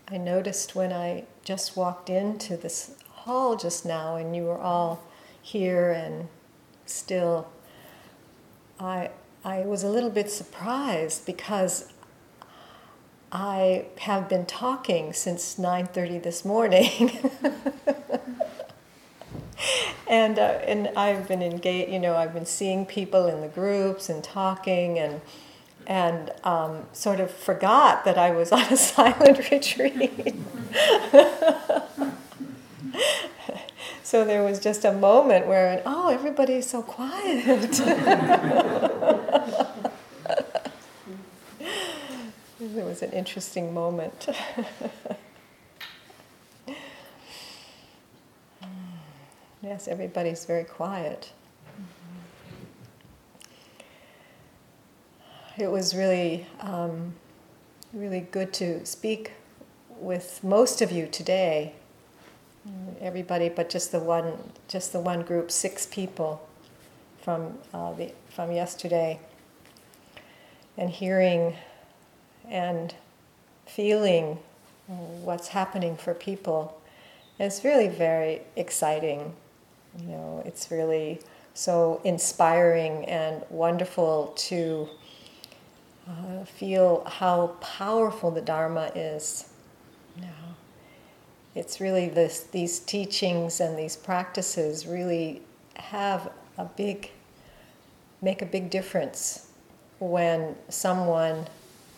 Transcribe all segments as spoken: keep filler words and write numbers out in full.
I noticed when I just walked into this hall just now and you were all here and still, I, I was a little bit surprised because I have been talking since nine thirty this morning. and uh, and I've been engaged, you know, I've been seeing people in the groups and talking and and um, sort of forgot that I was on a silent retreat. So there was just a moment where, oh, everybody's so quiet. It was an interesting moment. Yes, everybody's very quiet. It was really, um, really good to speak with most of you today. Everybody, but just the one, just the one group, six people from uh, the from yesterday, and hearing and feeling what's happening for people. It's really very exciting. You know, it's really so inspiring and wonderful to uh, feel how powerful the Dharma is. You know, it's really this, these teachings and these practices really have a big, make a big difference when someone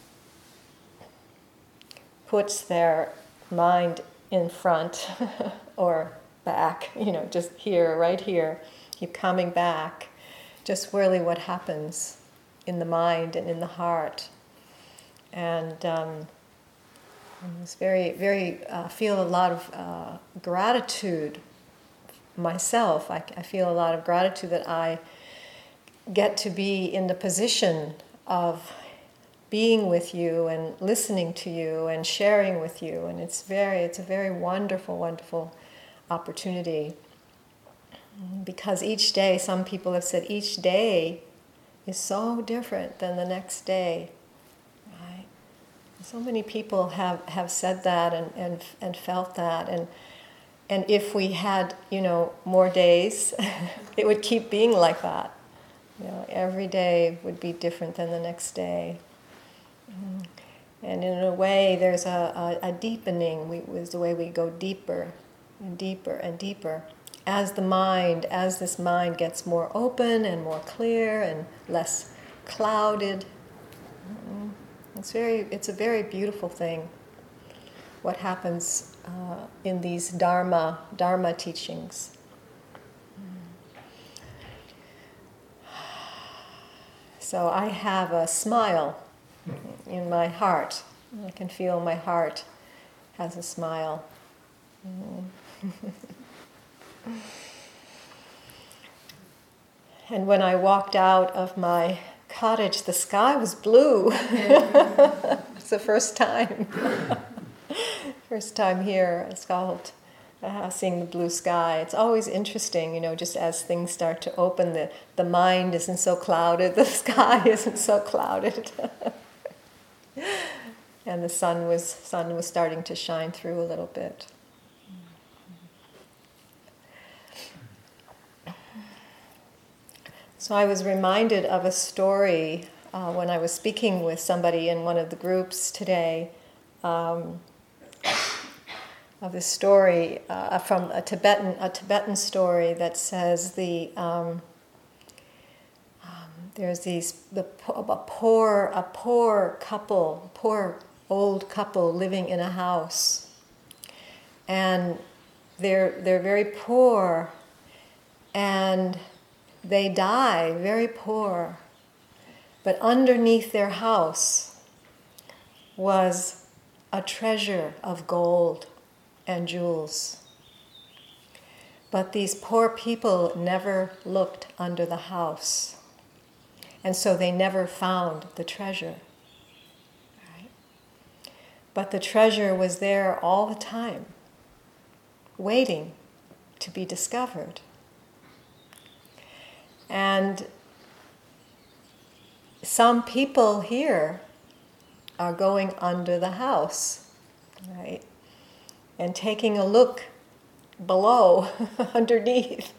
puts their mind in front or back, you know, just here, right here, keep coming back, just really what happens in the mind and in the heart. And um, it's very, very, uh, feel a lot of uh, gratitude myself. I, I feel a lot of gratitude that I get to be in the position of being with you and listening to you and sharing with you. And it's very, it's a very wonderful, wonderful opportunity. Because each day, some people have said, each day is so different than the next day. Right? So many people have, have said that and, and and felt that. And and if we had, you know, more days, it would keep being like that. You know, every day would be different than the next day. And in a way, there's a, a, a deepening. We, is the way we go deeper and deeper and deeper. As the mind, as this mind gets more open and more clear and less clouded, it's very, it's a very beautiful thing. What happens uh, in these Dharma, Dharma teachings. So I have a smile in my heart. I can feel my heart has a smile. And when I walked out of my cottage, the sky was blue. It's the first time. First time here, it's called uh, seeing the blue sky. It's always interesting, you know, just as things start to open, the, the mind isn't so clouded, the sky isn't so clouded. And the sun was sun was starting to shine through a little bit. So I was reminded of a story uh, when I was speaking with somebody in one of the groups today, um, of this story uh, from a Tibetan a Tibetan story that says the um, um, there's these the a poor a poor couple poor old couple living in a house, and they're they're very poor, and they die very poor, but underneath their house was a treasure of gold and jewels. But these poor people never looked under the house, and so they never found the treasure. Right? But the treasure was there all the time, waiting to be discovered. And some people here are going under the house right? And taking a look below, underneath.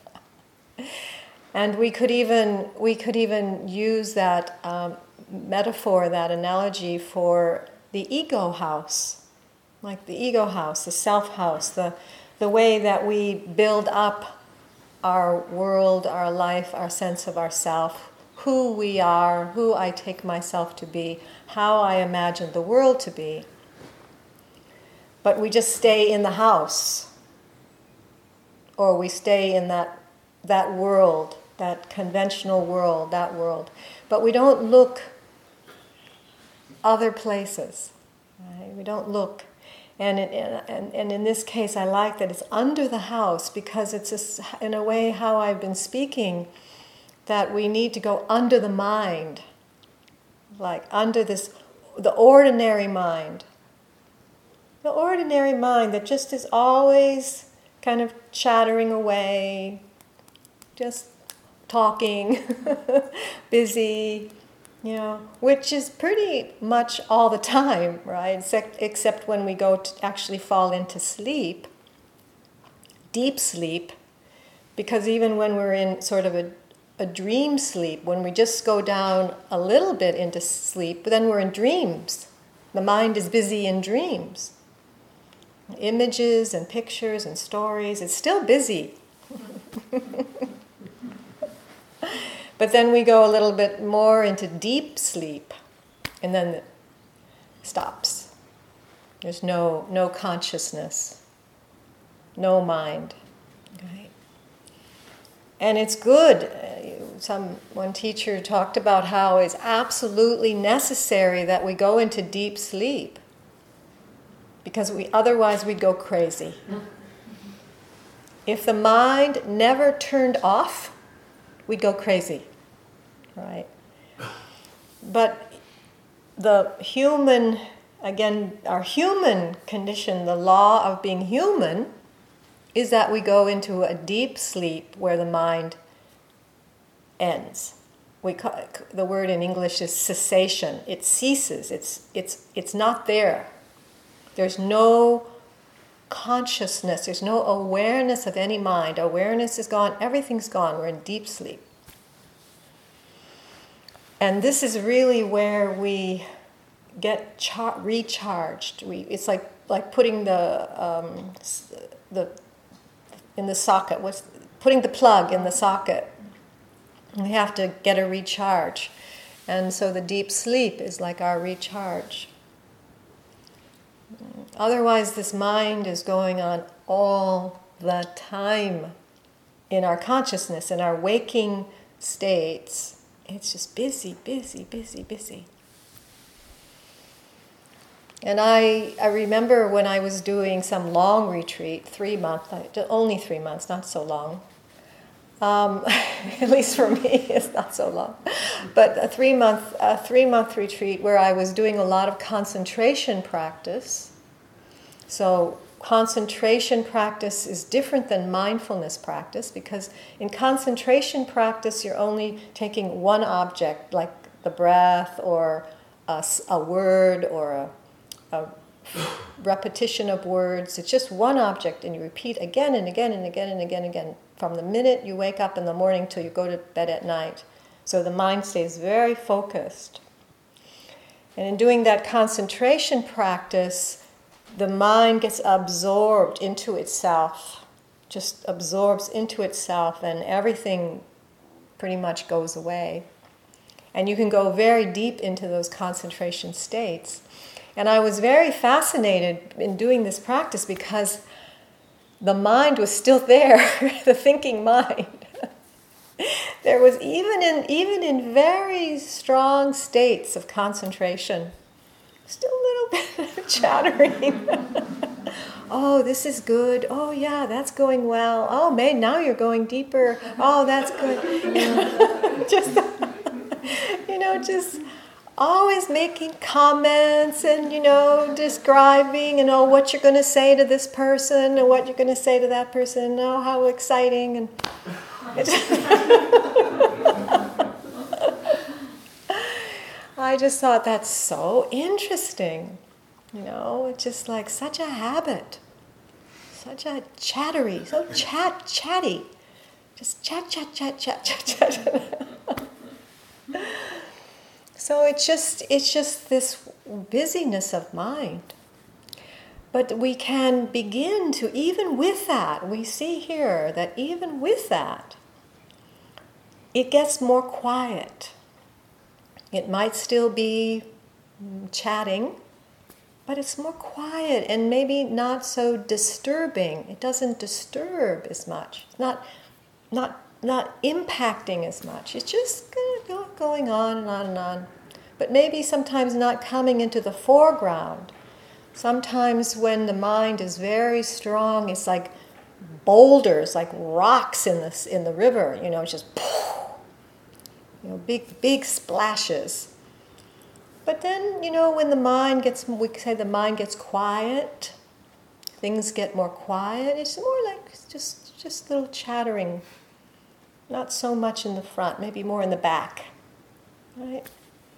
And we could even we could even use that um, metaphor, that analogy for the ego house, like the ego house, the self house, the the way that we build up our world, our life, our sense of ourself, who we are, who I take myself to be, how I imagine the world to be. But we just stay in the house, or we stay in that that world, that conventional world, that world. But we don't look other places. Right? We don't look. And, it, and, and in this case, I like that it's under the house, because it's, a, in a way, how I've been speaking, that we need to go under the mind, like under this, the ordinary mind. The ordinary mind that just is always kind of chattering away, just talking, busy, you know, which is pretty much all the time, right? Except, except when we go to actually fall into sleep, deep sleep, because even when we're in sort of a, a dream sleep, when we just go down a little bit into sleep, then we're in dreams. The mind is busy in dreams. Images and pictures and stories, it's still busy. But then we go a little bit more into deep sleep, and then it stops. There's no no consciousness, no mind. Okay? And it's good. Some one teacher talked about how it's absolutely necessary that we go into deep sleep, because we otherwise we'd go crazy. If the mind never turned off, we'd go crazy, right? But the human, again, our human condition, the law of being human, is that we go into a deep sleep where the mind ends. We call, the word in English is cessation. It ceases. It's it's it's not there. There's no consciousness, there's no awareness of any mind. Awareness is gone, everything's gone, we're in deep sleep. And this is really where we get char- recharged. We, it's like like putting the um, the in the socket. What's putting the plug in the socket? We have to get a recharge, and so the deep sleep is like our recharge. Otherwise, this mind is going on all the time in our consciousness, in our waking states. It's just busy, busy, busy, busy. And I, I remember when I was doing some long retreat, three months, only three months, not so long. Um, at least for me, it's not so long. But a three month, a three month retreat where I was doing a lot of concentration practice. So concentration practice is different than mindfulness practice, because in concentration practice you're only taking one object, like the breath or a, a word or a, a repetition of words. It's just one object, and you repeat again and again and again and again and again from the minute you wake up in the morning till you go to bed at night. So the mind stays very focused. And in doing that concentration practice, the mind gets absorbed into itself, just absorbs into itself, and everything pretty much goes away. And you can go very deep into those concentration states. And I was very fascinated in doing this practice because the mind was still there, the thinking mind. There was even in even in very strong states of concentration, still a little bit of chattering. Oh, this is good. Oh, yeah, that's going well. Oh, man, now you're going deeper. Oh, that's good. Just, you know, just always making comments and, you know, describing, you know, what you're going to say to this person and what you're going to say to that person. Oh, how exciting. And I just thought that's so interesting. You know, it's just like such a habit, such a chattery, so chat, chatty. Just chat, chat, chat, chat, chat, chat. So it's just, it's just this busyness of mind. But we can begin to, even with that, we see here that even with that, it gets more quiet. It might still be chatting, but it's more quiet and maybe not so disturbing. It doesn't disturb as much. It's not, not, not impacting as much. It's just going on and on and on. But maybe sometimes not coming into the foreground. Sometimes when the mind is very strong, it's like boulders, like rocks in the, in the river, you know, it's just, you know, big, big splashes. But then, you know, when the mind gets, we say the mind gets quiet, things get more quiet, it's more like just, just little chattering, not so much in the front, maybe more in the back, right?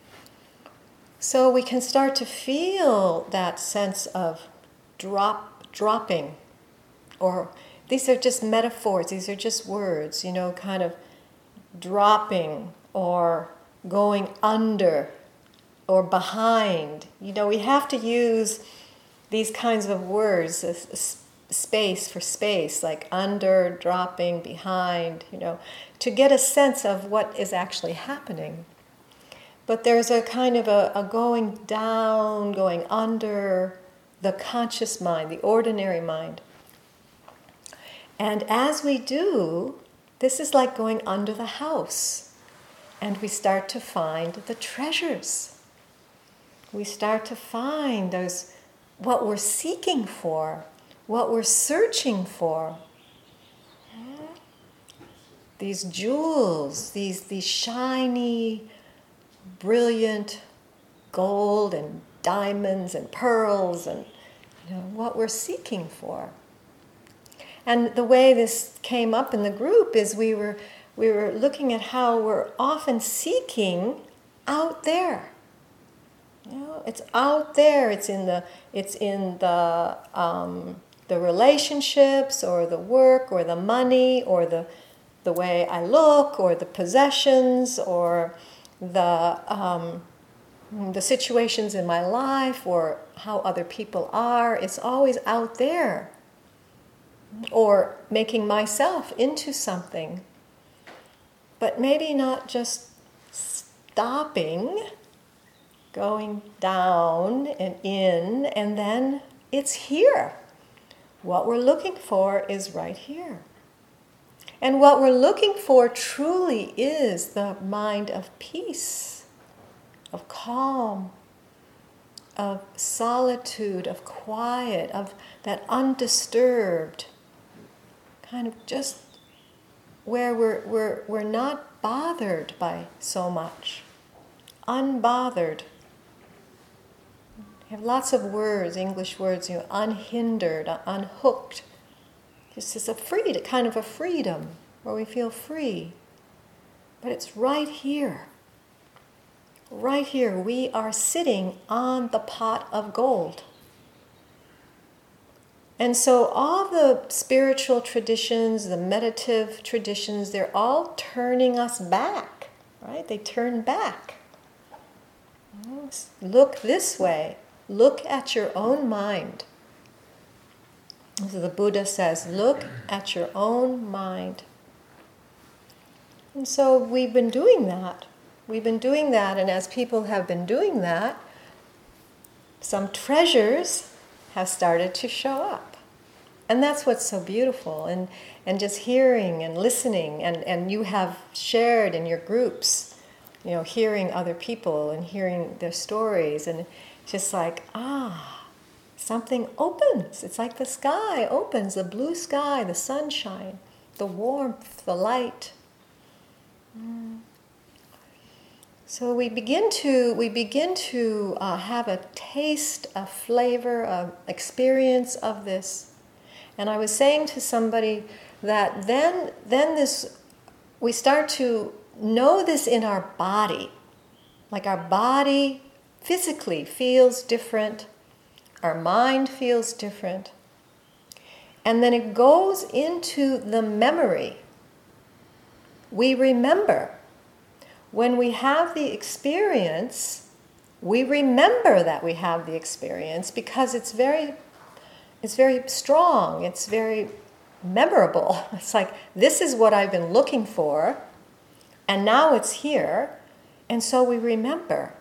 So we can start to feel that sense of drop, dropping, or these are just metaphors, these are just words, you know, kind of dropping or going under or behind. You know, we have to use these kinds of words, a, a space for space, like under, dropping, behind, you know, to get a sense of what is actually happening. But there's a kind of a, a going down, going under the conscious mind, the ordinary mind. And as we do, this is like going under the house. And we start to find the treasures. We start to find those, what we're seeking for, what we're searching for. These jewels, these, these shiny, brilliant gold and diamonds and pearls and, you know, what we're seeking for. And the way this came up in the group is we were we were looking at how we're often seeking out there. You know, it's out there. It's in the it's in the um, the relationships or the work or the money or the the way I look or the possessions or the um, the situations in my life or how other people are. It's always out there. Or making myself into something. But maybe not just stopping, going down and in, and then it's here. What we're looking for is right here. And what we're looking for truly is the mind of peace, of calm, of solitude, of quiet, of that undisturbed, kind of just where we're, we're, we're not bothered by so much, unbothered. We have lots of words, English words, you know, unhindered, unhooked. This is a freedom, kind of a freedom, where we feel free. But it's right here. Right here, we are sitting on the pot of gold. And so all the spiritual traditions, the meditative traditions, they're all turning us back, right? They turn back. Look this way. Look at your own mind. So the Buddha says, look at your own mind. And so we've been doing that. We've been doing that, and as people have been doing that, some treasures have started to show up. And that's what's so beautiful, and, and just hearing and listening, and, and you have shared in your groups, you know, hearing other people and hearing their stories, and just like, ah, something opens. It's like the sky opens, the blue sky, the sunshine, the warmth, the light. Mm. So we begin to we begin to uh, have a taste, a flavor, an experience of this. And I was saying to somebody that then then this we start to know this in our body, like our body physically feels different. Our mind feels different. And then it goes into the memory. We remember. When we have the experience, we remember that we have the experience because it's very, it's very strong. It's very memorable. It's like, this is what I've been looking for, and now it's here, and so we remember.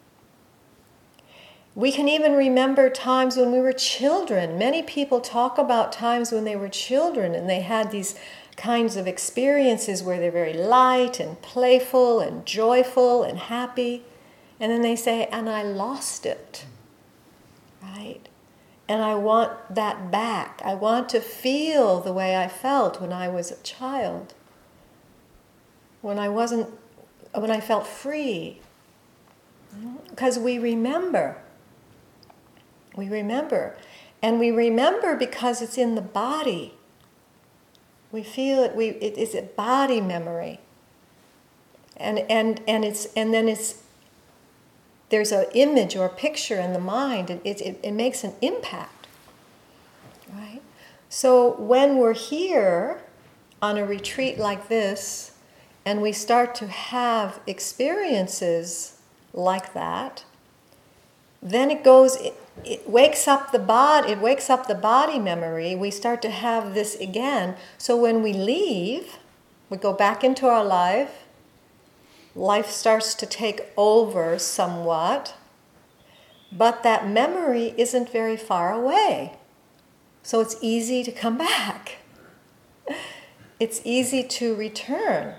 We can even remember times when we were children. Many people talk about times when they were children and they had these kinds of experiences where they're very light and playful and joyful and happy. And then they say, and I lost it, right? And I want that back. I want to feel the way I felt when I was a child. When I wasn't, when I felt free. Because we remember. We remember. And we remember because it's in the body. We feel it, we, it is a body memory. And, and, and, it's, and then it's, there's an image or a picture in the mind. It, it, it makes an impact. Right? So when we're here on a retreat like this, and we start to have experiences like that, then it goes, it, it wakes up the body, it wakes up the body memory. We start to have this again. So when we leave, we go back into our life, life starts to take over somewhat, but that memory isn't very far away. So it's easy to come back. It's easy to return.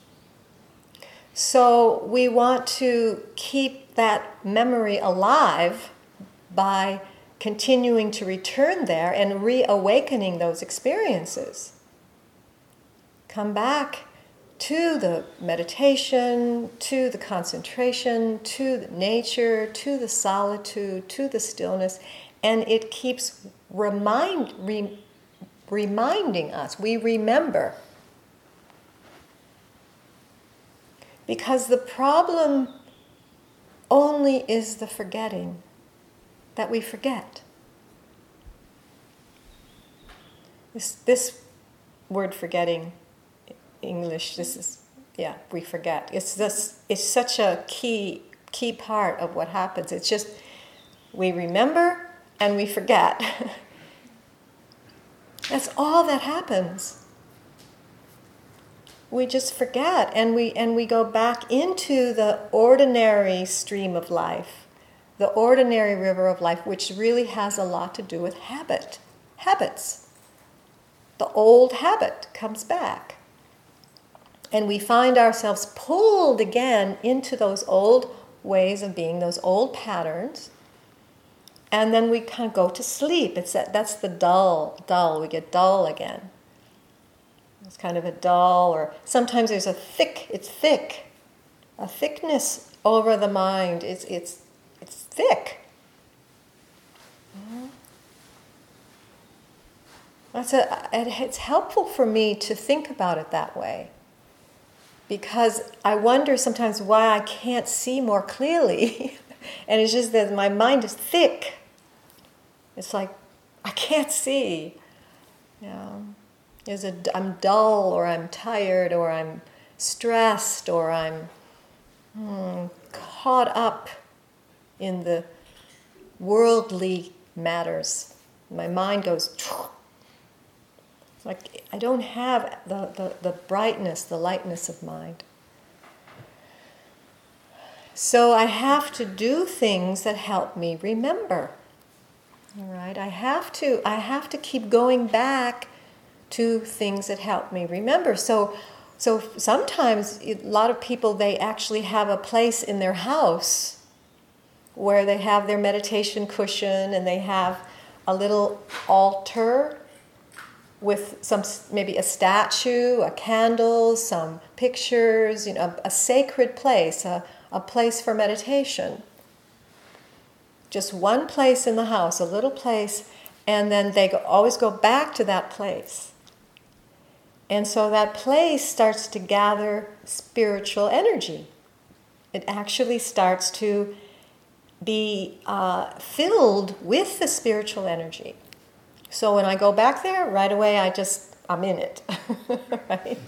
So we want to keep that memory alive by continuing to return there and reawakening those experiences. Come back to the meditation, to the concentration, to the nature, to the solitude, to the stillness, and it keeps remind, re, reminding us. We remember. Because the problem only is the forgetting, that we forget. This, this word forgetting, English, this is, yeah, we forget. It's this, it's such a key, key part of what happens. It's just, we remember and we forget. That's all that happens. We just forget, and we and we go back into the ordinary stream of life, the ordinary river of life, which really has a lot to do with habit, habits. The old habit comes back. And we find ourselves pulled again into those old ways of being, those old patterns, and then we kind of go to sleep. It's that, that's the dull, dull, we get dull again. It's kind of a dull, or sometimes there's a thick, it's thick, a thickness over the mind. It's it's it's thick. That's a, it's helpful for me to think about it that way, because I wonder sometimes why I can't see more clearly, and it's just that my mind is thick. It's like I can't see. Yeah. Is a, I'm dull, or I'm tired, or I'm stressed, or I'm hmm, caught up in the worldly matters. My mind goes, like I don't have the, the, the brightness, the lightness of mind. So I have to do things that help me remember. All right, I have to, I have to keep going back to things that help me remember. So, so sometimes a lot of people, they actually have a place in their house where they have their meditation cushion, and they have a little altar with some, maybe a statue, a candle, some pictures, you know, a, a sacred place, a, a place for meditation. Just one place in the house, a little place, and then they go, always go back to that place. And so that place starts to gather spiritual energy. It actually starts to be uh, filled with the spiritual energy. So when I go back there, right away I just, I'm in it, right?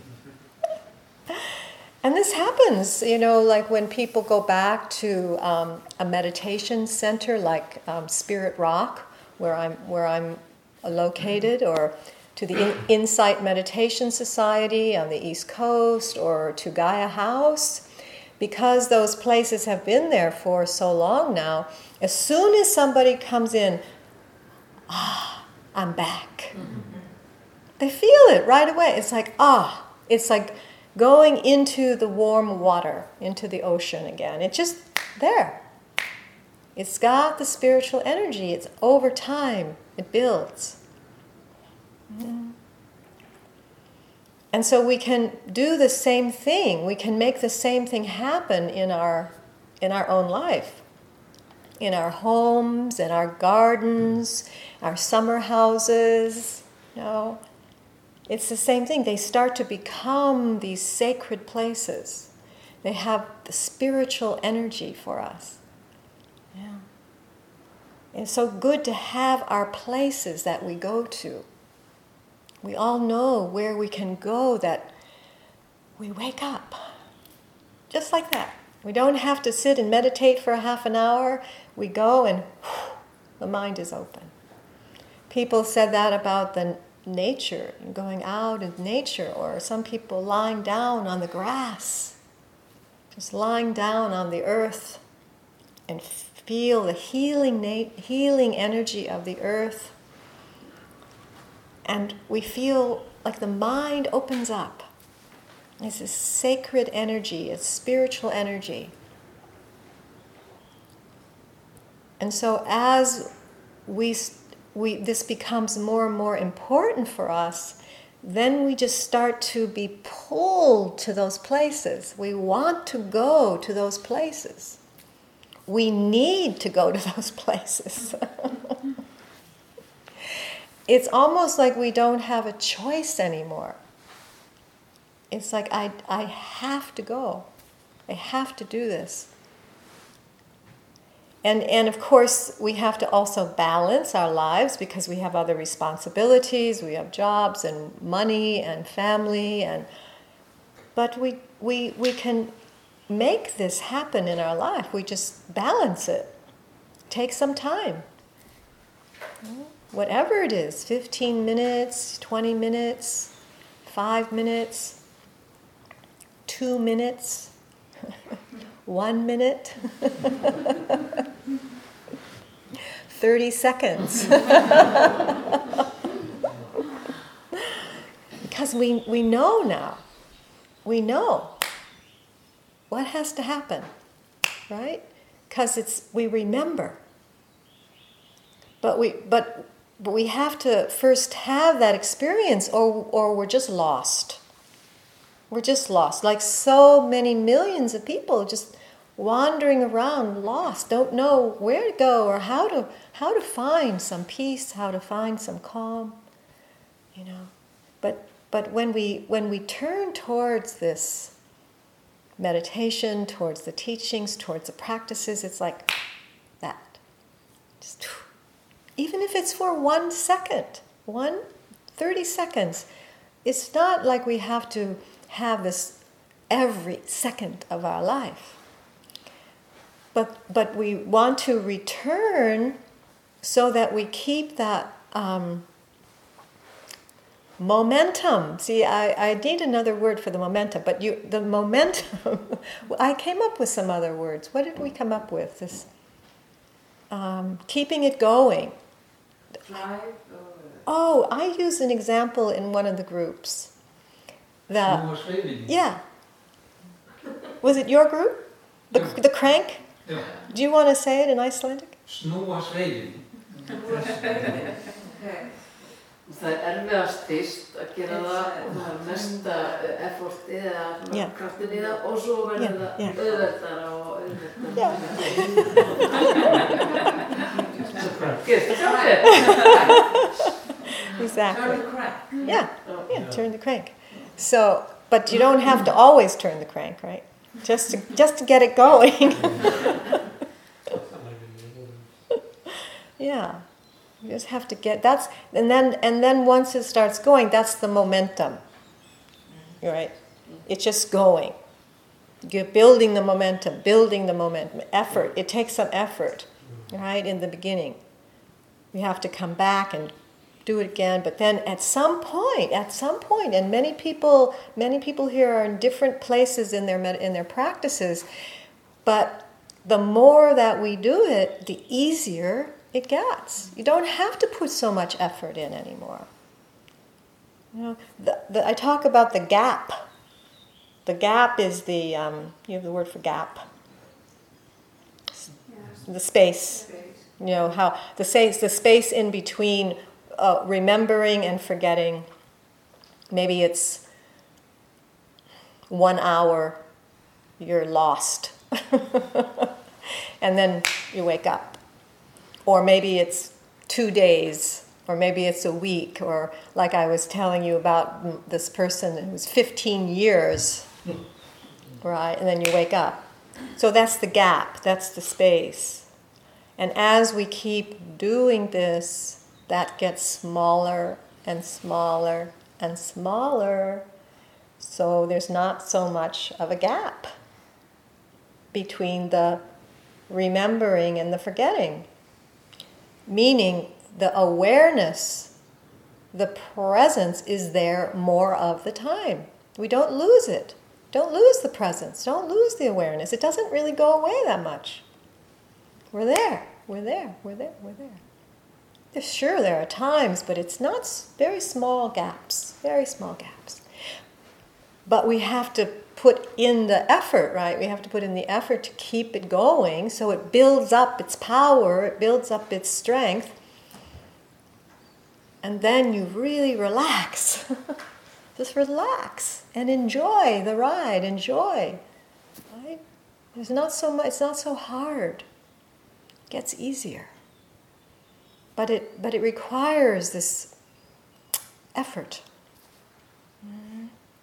And this happens, you know, like when people go back to um, a meditation center like um, Spirit Rock, where I'm where I'm located, or to the In- Insight Meditation Society on the East Coast, or to Gaia House, because those places have been there for so long now. As soon as somebody comes in, ah, I'm back. Mm-hmm. They feel it right away. It's like, ah, it's like going into the warm water, into the ocean again. It's just there. It's got the spiritual energy. It's over time. It builds. Mm. And so we can do the same thing. We can make the same thing happen in our in our own life. In our homes, in our gardens, our summer houses, you know. It's the same thing. They start to become these sacred places. They have the spiritual energy for us. Yeah. It's so good to have our places that we go to. We all know where we can go that we wake up. Just like that. We don't have to sit and meditate for a half an hour. We go and whew, the mind is open. People said that about the nature, going out in nature, or some people lying down on the grass, just lying down on the earth and feel the healing na- healing energy of the earth, and we feel like the mind opens up. It's a sacred energy, it's spiritual energy. And so as we We, this becomes more and more important for us, then we just start to be pulled to those places. We want to go to those places. We need to go to those places. It's almost like we don't have a choice anymore. It's like, I, I have to go. I have to do this. And and of course, we have to also balance our lives because we have other responsibilities. We have jobs and money and family, and but we we we can make this happen in our life. We just balance it. Take some time. Whatever it is, fifteen minutes, twenty minutes, five minutes, two minutes, one minute. thirty seconds. Because we, we know now. We know what has to happen, right? Because it's we remember. But we but but we have to first have that experience, or or we're just lost. We're just lost. Like so many millions of people just wandering around lost, don't know where to go or how to how to find some peace, how to find some calm, you know. But but when we when we turn towards this meditation, towards the teachings, towards the practices, it's like that. Just even if it's for one second, one thirty seconds, it's not like we have to have this every second of our life. But but we want to return so that we keep that um, momentum. See, I, I need another word for the momentum, but you the momentum, I came up with some other words. What did we come up with? This um, keeping it going. Drive? Oh, I used an example in one of the groups. That, yeah. Was it your group? The, the crank? Ja. Do you want to say it in Icelandic? Snúa sveiðin. Það er erfiðast fyrst að gera það og það er mesta effortið eða yeah. kraftin í það og svo verður yeah, það yeah. auðveldara og auðveldara. Yeah. Get the crank. Exactly. Turn the crank. Yeah. Yeah, turn the crank. So, but you don't have to always turn the crank, right? Just to just to get it going. Yeah. You just have to get, that's, and then, and then once it starts going, that's the momentum, right? It's just going. You're building the momentum, building the momentum, effort. It takes some effort, right, in the beginning. You have to come back and do it again, but then at some point, at some point, and many people, many people here are in different places in their in their practices, but the more that we do it, the easier it gets. You don't have to put so much effort in anymore. You know, the, the, I talk about the gap. The gap is the, um, you have the word for gap. Yeah. The space. space. You know, how the space, the space in between uh, remembering and forgetting. Maybe it's one hour, you're lost. And then you wake up. Or maybe it's two days, or maybe it's a week, or like I was telling you about this person who was fifteen years, right? And then you wake up. So that's the gap, that's the space. And as we keep doing this, that gets smaller and smaller and smaller. So there's not so much of a gap between the remembering and the forgetting. Meaning the awareness, the presence is there more of the time. We don't lose it. Don't lose the presence. Don't lose the awareness. It doesn't really go away that much. We're there. We're there. We're there. We're there. Sure, there are times, but it's not very small gaps. Very small gaps. But we have to put in the effort, right? We have to put in the effort to keep it going so it builds up its power, it builds up its strength. And then you really relax. Just relax and enjoy the ride, enjoy. Right? There's not so much, it's not so hard. It gets easier. But it but it requires this effort. Mm-hmm.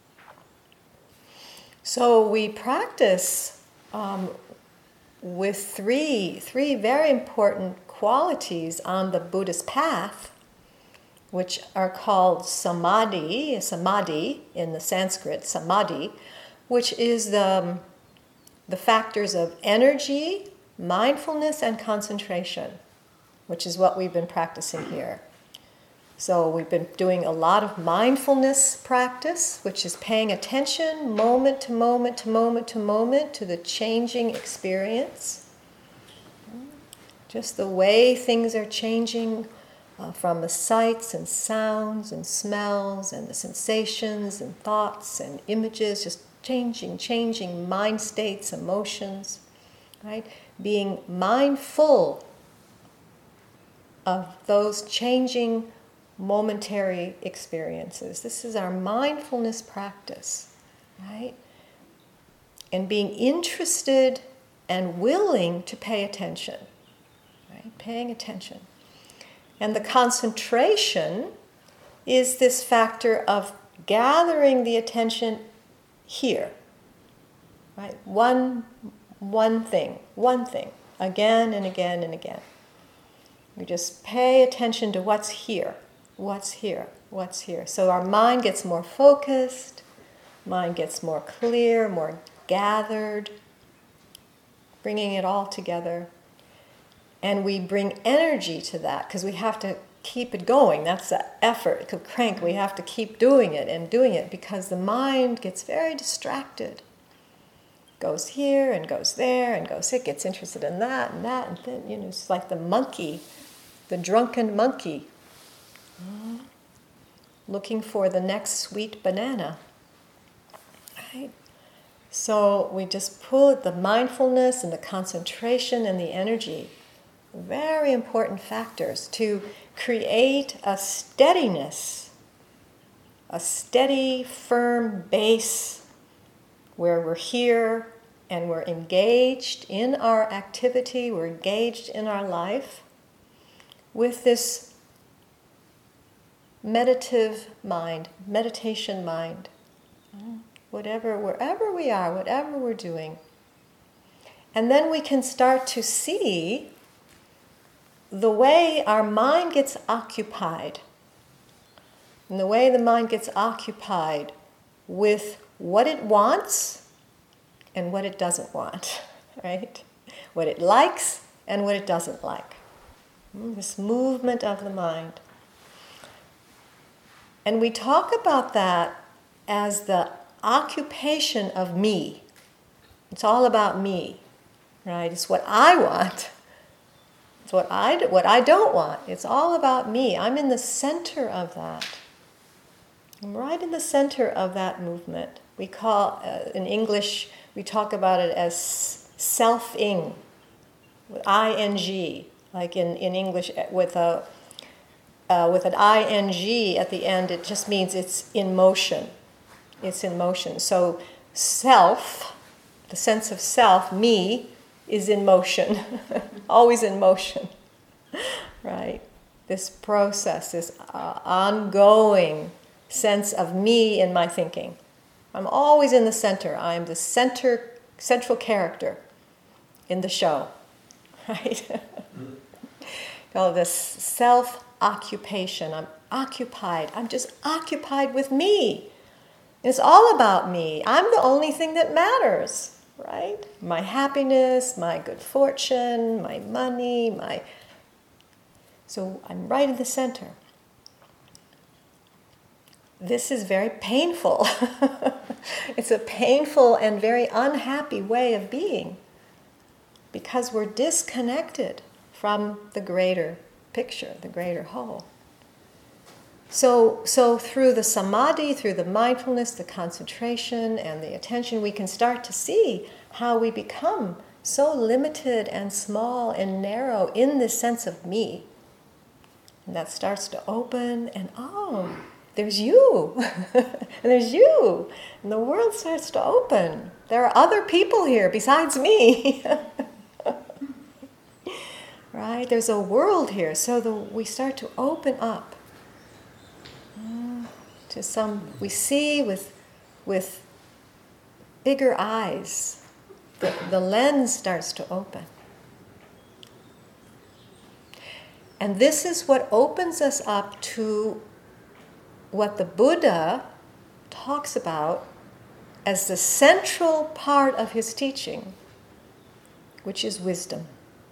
So we practice um, with three, three very important qualities on the Buddhist path, which are called samadhi, samadhi in the Sanskrit, samadhi, which is the, the factors of energy, mindfulness, and concentration, which is what we've been practicing here. So we've been doing a lot of mindfulness practice, which is paying attention moment to moment to moment to moment to the changing experience. Just the way things are changing uh, from the sights and sounds and smells and the sensations and thoughts and images, just changing, changing mind states, emotions, right? Being mindful of those changing momentary experiences. This is our mindfulness practice, right? And being interested and willing to pay attention, right? Paying attention. And the concentration is this factor of gathering the attention here, right? One, one thing, one thing, again and again and again. We just pay attention to what's here. What's here? What's here? So our mind gets more focused, mind gets more clear, more gathered, bringing it all together. And we bring energy to that because we have to keep it going. That's the effort, the crank. We have to keep doing it and doing it because the mind gets very distracted. Goes here and goes there and goes, it gets interested in that and that. And then, you know, it's like the monkey, the drunken monkey. Mm. Looking for the next sweet banana, right? So we just pull the mindfulness and the concentration and the energy, very important factors to create a steadiness, a steady, firm base where we're here and we're engaged in our activity, we're engaged in our life with this meditative mind, meditation mind, whatever, wherever we are, whatever we're doing. And then we can start to see the way our mind gets occupied, and the way the mind gets occupied with what it wants and what it doesn't want, right? What it likes and what it doesn't like. This movement of the mind. And we talk about that as the occupation of me. It's all about me, right? It's what I want. It's what I, do, what I don't want. It's all about me. I'm in the center of that. I'm right in the center of that movement. We call, uh, in English, we talk about it as self-ing, I N G, like in, in English with a uh, with an I N G at the end, it just means it's in motion. It's in motion. So self, the sense of self, me, is in motion, always in motion, right? This process, this uh, ongoing sense of me in my thinking. I'm always in the center. I'm the center, central character in the show, right? Call this self-occupation. I'm occupied. I'm just occupied with me. It's all about me. I'm the only thing that matters, right? My happiness, my good fortune, my money, my... So I'm right in the center. This is very painful. It's a painful and very unhappy way of being because we're disconnected from the greater picture, the greater whole. So, so through the samadhi, through the mindfulness, the concentration, and the attention, we can start to see how we become so limited and small and narrow in this sense of me. And that starts to open, and oh, there's you, and there's you, and the world starts to open. There are other people here besides me. Right? There's a world here, so the, we start to open up uh, to some, we see with, with bigger eyes. The, the lens starts to open. And this is what opens us up to what the Buddha talks about as the central part of his teaching, which is wisdom.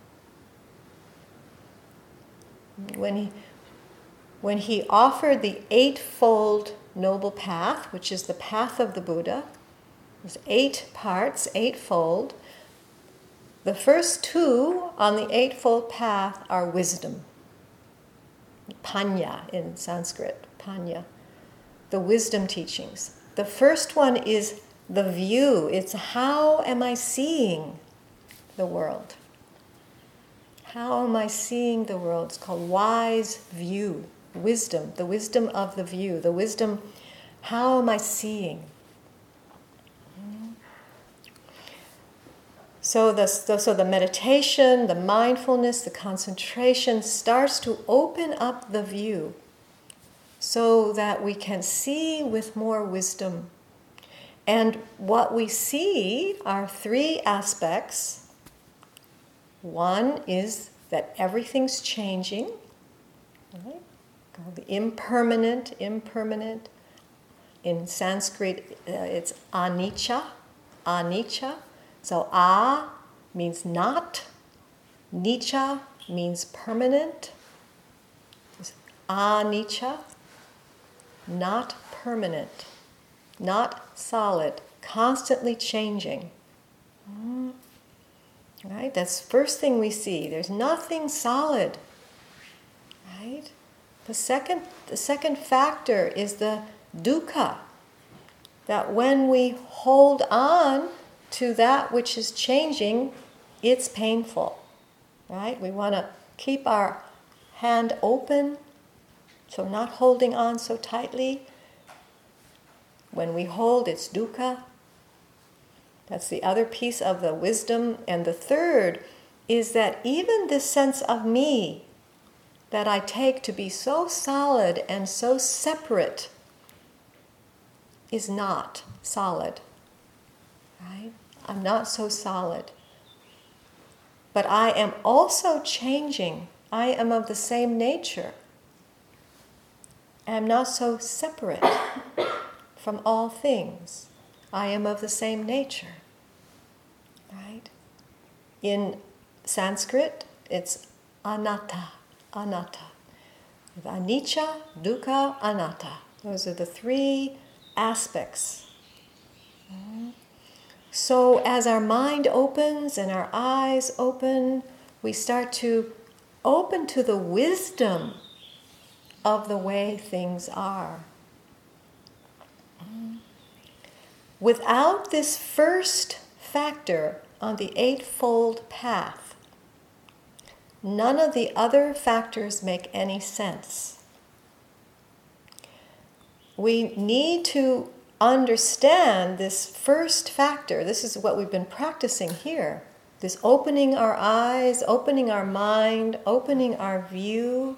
When he, when he offered the Eightfold Noble Path, which is the path of the Buddha, there's eight parts, eightfold. The first two on the Eightfold Path are wisdom. Panya in Sanskrit, panya. The wisdom teachings. The first one is the view. It's how am I seeing the world? How am I seeing the world? It's called wise view, wisdom, the wisdom of the view, the wisdom, how am I seeing? So the, so the meditation, the mindfulness, the concentration starts to open up the view so that we can see with more wisdom. And what we see are three aspects. One is that everything's changing, right? Called the impermanent, impermanent. In Sanskrit, uh, it's anicca, anicca. So a means not, nicca means permanent. Anicca, not permanent, not solid, constantly changing. Mm. Right? That's the first thing we see. There's nothing solid. Right? The second, the second factor is the dukkha. That when we hold on to that which is changing, it's painful. Right? We want to keep our hand open, so not holding on so tightly. When we hold, it's dukkha. That's the other piece of the wisdom. And the third is that even this sense of me that I take to be so solid and so separate is not solid. Right? I'm not so solid. But I am also changing I am of the same nature. I am not so separate from all things. I am of the same nature. Right? In Sanskrit, it's anatta, anatta. Anicca, dukkha, anatta. Those are the three aspects. So as our mind opens and our eyes open, we start to open to the wisdom of the way things are. Without this first factor on the Eightfold Path, none of the other factors make any sense. We need to understand this first factor. This is what we've been practicing here. This opening our eyes, opening our mind, opening our view,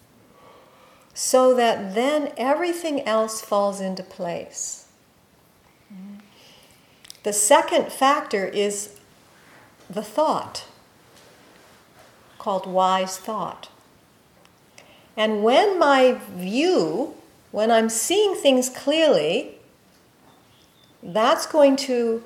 so that then everything else falls into place. The second factor is the thought, called wise thought. And when my view, when I'm seeing things clearly, that's going to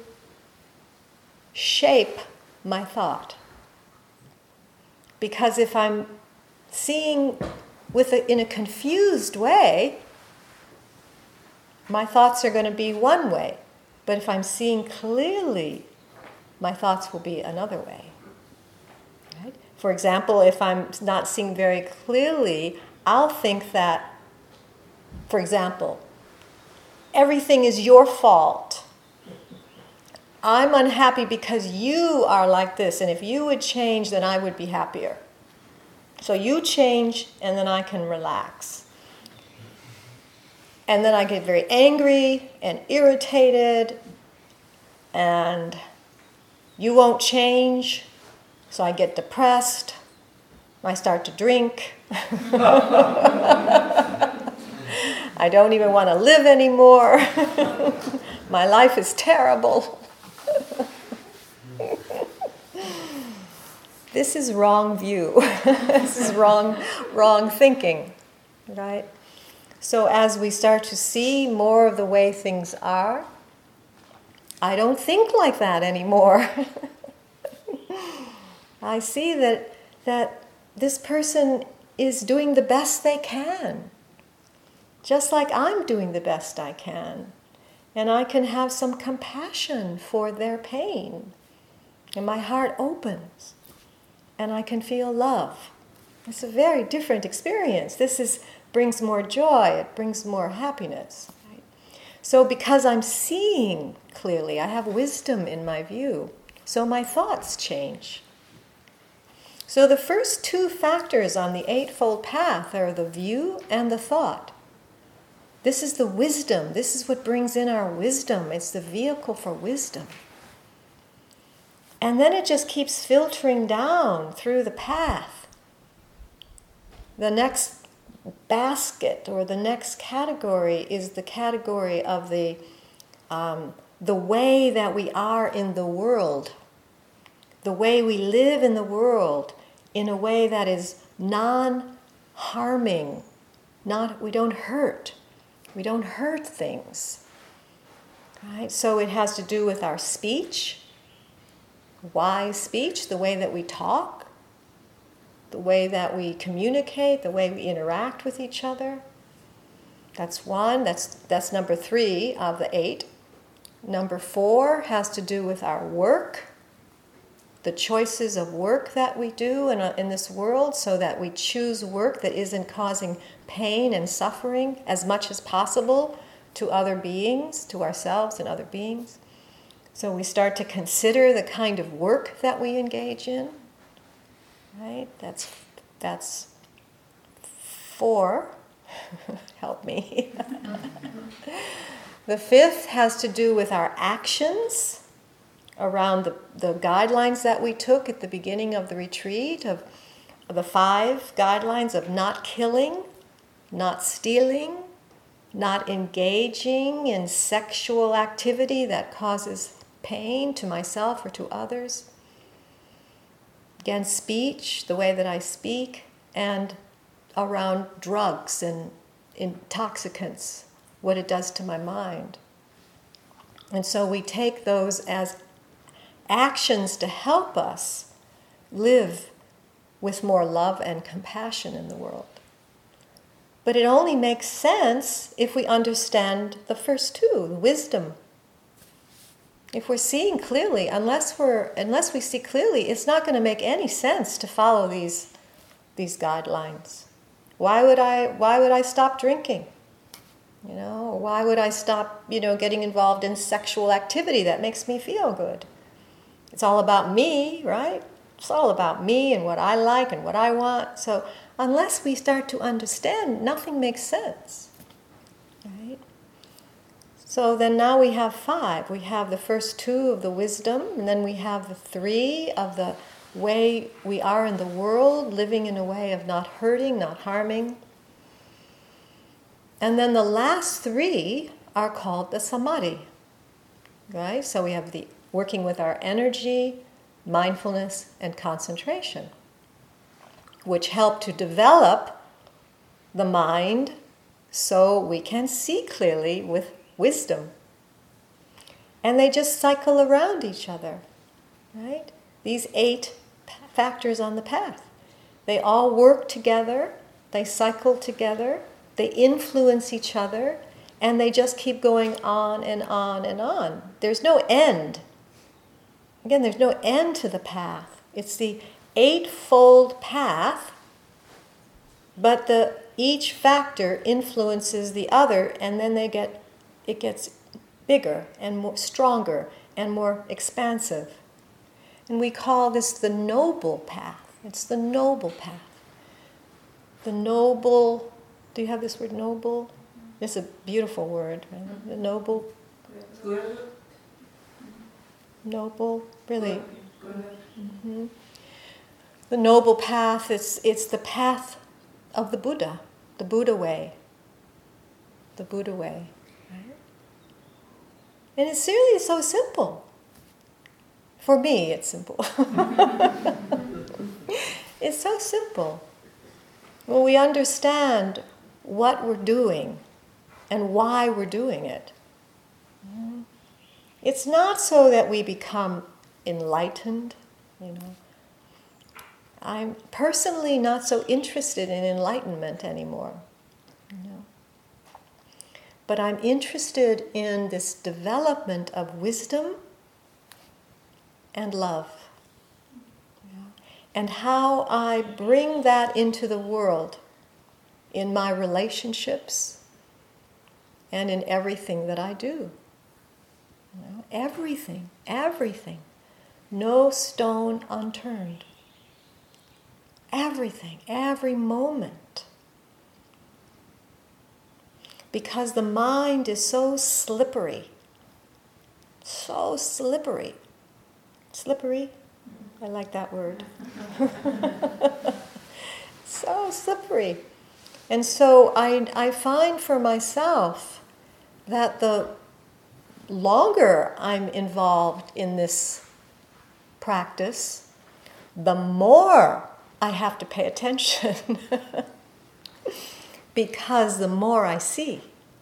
shape my thought. Because if I'm seeing with a, in a confused way, my thoughts are going to be one way. But if I'm seeing clearly, my thoughts will be another way. Right? For example, if I'm not seeing very clearly, I'll think that, for example, everything is your fault. I'm unhappy because you are like this, and if you would change, then I would be happier. So you change, and then I can relax. And then I get very angry and irritated, and you won't change, so I get depressed. I start to drink. I don't even want to live anymore. My life is terrible. This is wrong view. This is wrong, wrong thinking, right? So as we start to see more of the way things are, I don't think like that anymore. I see that that this person is doing the best they can, just like I'm doing the best I can. And I can have some compassion for their pain. And my heart opens. And I can feel love. It's a very different experience. This is brings more joy. It brings more happiness. Right? So because I'm seeing clearly, I have wisdom in my view. So my thoughts change. So the first two factors on the Eightfold Path are the view and the thought. This is the wisdom. This is what brings in our wisdom. It's the vehicle for wisdom. And then it just keeps filtering down through the path. The next basket or the next category is the category of the, um, the way that we are in the world. The way we live in the world in a way that is non-harming. Not, we don't hurt. We don't hurt things. Right? So it has to do with our speech. Wise speech, the way that we talk, the way that we communicate, the way we interact with each other. That's one. That's that's number three of the eight. Number four has to do with our work, the choices of work that we do in, a, in this world, so that we choose work that isn't causing pain and suffering as much as possible to other beings, to ourselves and other beings. So we start to consider the kind of work that we engage in. Right? That's that's four. Help me. The fifth has to do with our actions around the, the guidelines that we took at the beginning of the retreat, of, of the five guidelines of not killing, not stealing, not engaging in sexual activity that causes pain to myself or to others, Again, speech, the way that I speak, and around drugs and intoxicants, what it does to my mind. And so we take those as actions to help us live with more love and compassion in the world. But it only makes sense if we understand the first two, the wisdom. If we're seeing clearly, unless we're unless we see clearly, it's not going to make any sense to follow these these guidelines. Why would I why would I stop drinking? You know, or why would I stop, you know, getting involved in sexual activity that makes me feel good? It's all about me, right? It's all about me and what I like and what I want. So unless we start to understand, nothing makes sense. Right? So then now we have five. We have the first two of the wisdom, and then we have the three of the way we are in the world, living in a way of not hurting, not harming. And then the last three are called the samadhi. Right? So we have the working with our energy, mindfulness, and concentration, which help to develop the mind so we can see clearly with wisdom. And they just cycle around each other, right? These eight factors on the path. They all work together, they cycle together, they influence each other, and they just keep going on and on and on. There's no end. Again, there's no end to the path. It's the eightfold path, but the each factor influences the other, and then they get it gets bigger and more stronger and more expansive. And we call this the noble path. It's the noble path. The noble, do you have this word noble? It's a beautiful word, right? The noble. Good. Noble, really. Mm-hmm. The noble path, it's, it's the path of the Buddha, the Buddha way. The Buddha way. Right? And it's really so simple. For me, it's simple. It's so simple. When we understand what we're doing and why we're doing it, it's not so that we become enlightened, you know. I'm personally not so interested in enlightenment anymore, you know. But I'm interested in this development of wisdom and love, you know, and how I bring that into the world in my relationships and in everything that I do. You know, everything, everything. No stone unturned. Everything, every moment. Because the mind is so slippery. So slippery. Slippery? I like that word. So slippery. And so I, I find for myself that the longer I'm involved in this practice, the more I have to pay attention because the more I see.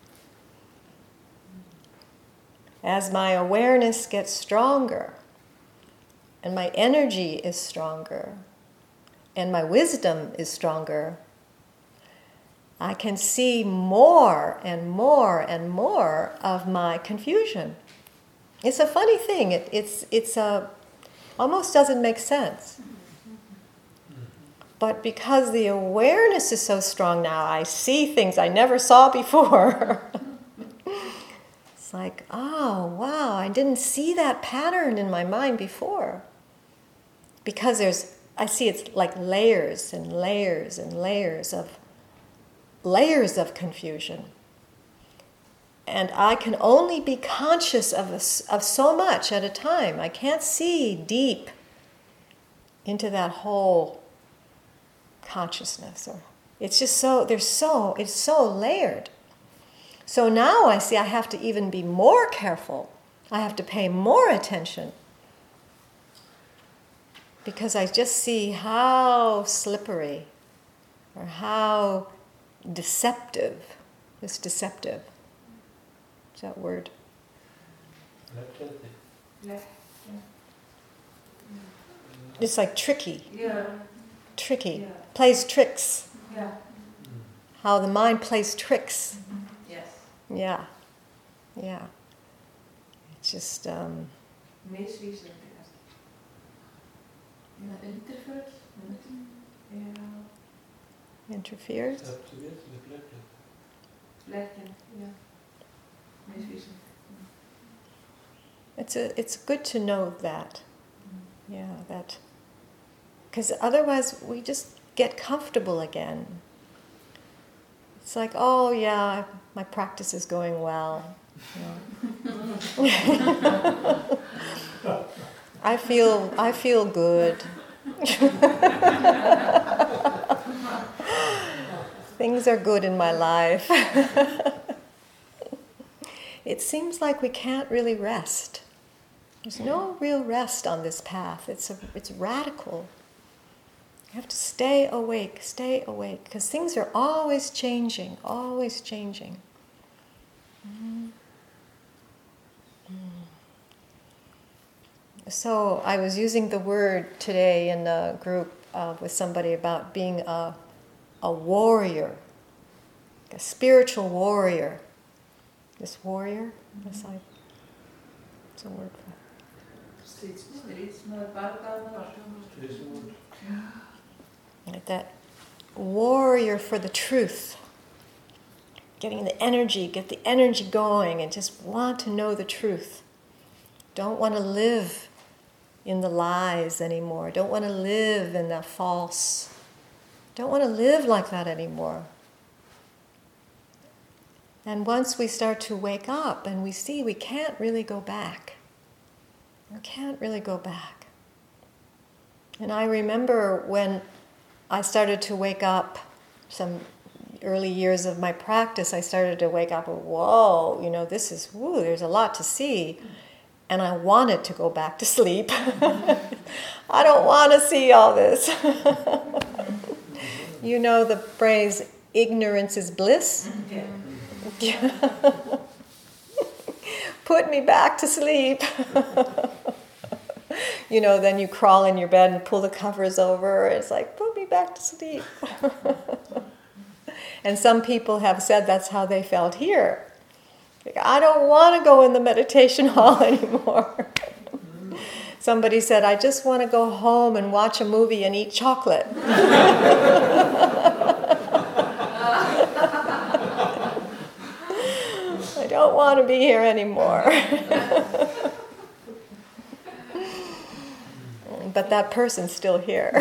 As my awareness gets stronger and my energy is stronger and my wisdom is stronger, I can see more and more and more of my confusion. It's a funny thing. It, it's it's a almost doesn't make sense. But because the awareness is so strong now, I see things I never saw before. It's like, oh, wow, I didn't see that pattern in my mind before. Because there's, I see it's like layers and layers and layers of layers of confusion. And I can only be conscious of, a, of so much at a time. I can't see deep into that whole consciousness. Or it's just so, there's so, it's so layered. So now I see I have to even be more careful. I have to pay more attention. because I just see how slippery or how deceptive, it's deceptive. Is that word? It's like tricky. Yeah. Tricky. Yeah. Plays tricks. Yeah. How the mind plays tricks. Yes. Yeah. Yeah. It's just, um... Misvísandi. Yeah, interferes. Yeah. Interferes? Lekken, yeah. Misvísandi. It's a, it's good to know that. Yeah, that... Because otherwise we just get comfortable again. It's like, oh yeah, my practice is going well. You know. I feel, I feel good. Things are good in my life. It seems like we can't really rest. There's no real rest on this path. It's a, it's radical. You have to stay awake, stay awake, because things are always changing, always changing. Mm. Mm. So I was using the word today in a group uh, with somebody about being a, a warrior, a spiritual warrior. This warrior, this I, it's a word for it. Like that warrior for the truth. Getting the energy, get the energy going and just want to know the truth. Don't want to live in the lies anymore. Don't want to live in the false. Don't want to live like that anymore. And once we start to wake up and we see we can't really go back. We can't really go back. And I remember when I started to wake up, some early years of my practice, I started to wake up, whoa, you know, this is, woo, there's a lot to see. And I wanted to go back to sleep. I don't want to see all this. You know the phrase, ignorance is bliss? Yeah. Put me back to sleep. You know, then you crawl in your bed and pull the covers over. It's like, put me back to sleep. And some people have said that's how they felt here. Like, I don't want to go in the meditation hall anymore. Somebody said, I just want to go home and watch a movie and eat chocolate. I don't want to be here anymore. But that person's still here.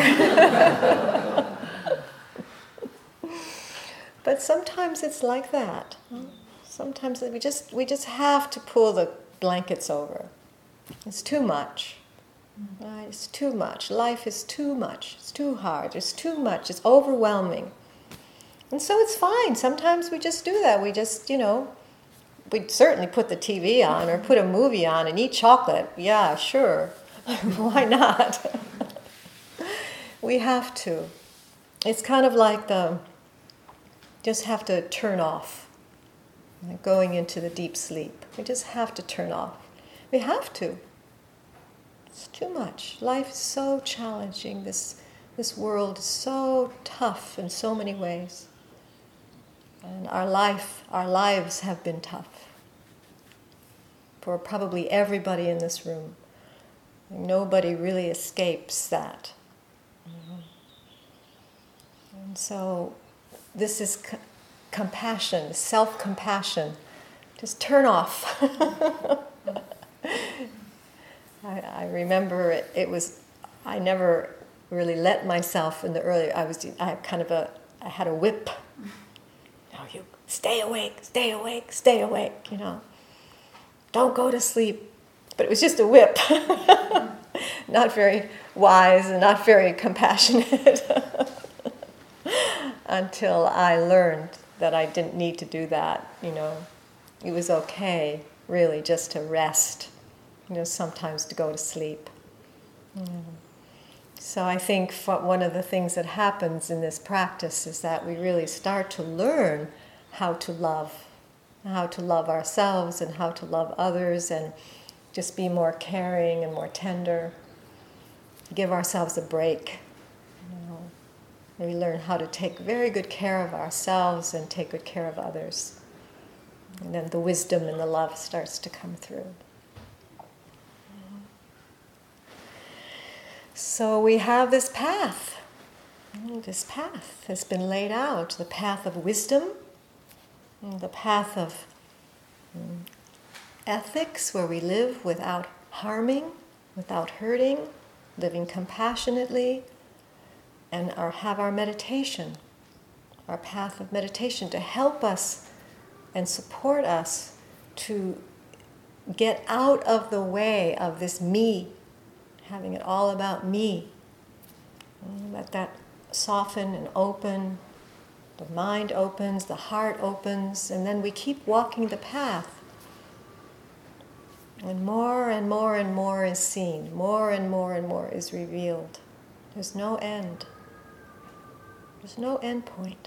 But sometimes it's like that. Sometimes we just we just have to pull the blankets over. It's too much. Right? It's too much. Life is too much. It's too hard. It's too much. It's overwhelming. And so it's fine. Sometimes we just do that. We just, you know, we'd certainly put the T V on or put a movie on and eat chocolate. Yeah, sure. Why not? We have to. It's kind of like the, just have to turn off. Like going into the deep sleep. We just have to turn off. We have to. It's too much. Life is so challenging. This, this world is so tough in so many ways. And our life, our lives have been tough. For probably everybody in this room. Nobody really escapes that. And so this is c- compassion, self-compassion. Just turn off. I, I remember it, it was, I never really let myself in the early, I was, I had kind of a, I had a whip. Oh, you stay awake, stay awake, stay awake, you know. Don't go to sleep. But it was just a whip. Not very wise and not very compassionate. Until I learned that I didn't need to do that, you know. It was okay, really, just to rest. You know, sometimes to go to sleep. Mm. So I think one of the things that happens in this practice is that we really start to learn how to love, how to love ourselves and how to love others, and just be more caring and more tender. Give ourselves a break. You know, we learn how to take very good care of ourselves and take good care of others. And then the wisdom and the love starts to come through. So we have this path. This path has been laid out. The path of wisdom, the path of ethics, where we live without harming, without hurting, living compassionately, and our, have our meditation, our path of meditation to help us and support us to get out of the way of this me, having it all about me. Let that soften and open. The mind opens, the heart opens, and then we keep walking the path. And more and more and more is seen. More and more and more is revealed. There's no end. There's no end point.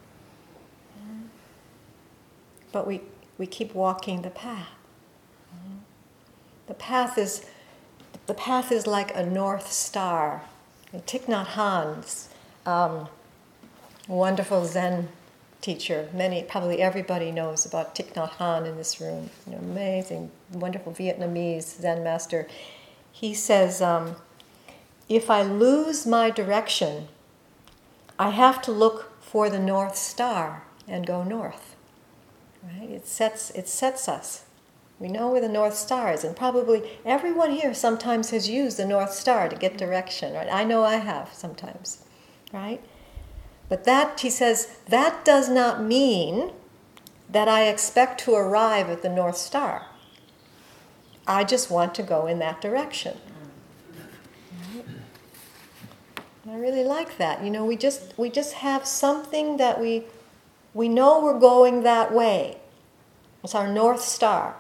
But we, we keep walking the path. The path is the path is like a north star. And Thich Nhat Hanh's um, wonderful Zen teacher. Many, probably everybody knows about Thich Nhat Hanh in this room. You know, amazing, wonderful Vietnamese Zen master. He says, um, if I lose my direction, I have to look for the North Star and go north. Right? It sets, it sets us. We know where the North Star is, and probably everyone here sometimes has used the North Star to get direction. Right? I know I have sometimes, right? But that, he says, that does not mean that I expect to arrive at the North Star. I just want to go in that direction. Right? I really like that. You know, we just we just have something that we we know we're going that way. It's our North Star.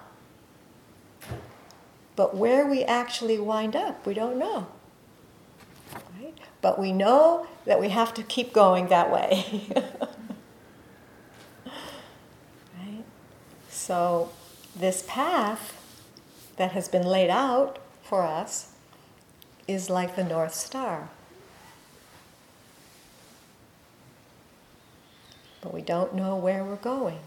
But where we actually wind up, we don't know. Right? But we know that we have to keep going that way. Right? So this path that has been laid out for us is like the North Star. But we don't know where we're going.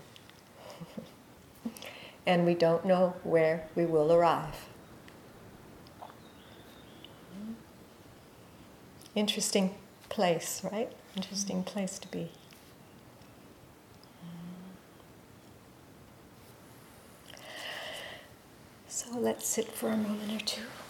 And we don't know where we will arrive. Interesting place, right? Interesting place to be. So let's sit for a moment or two.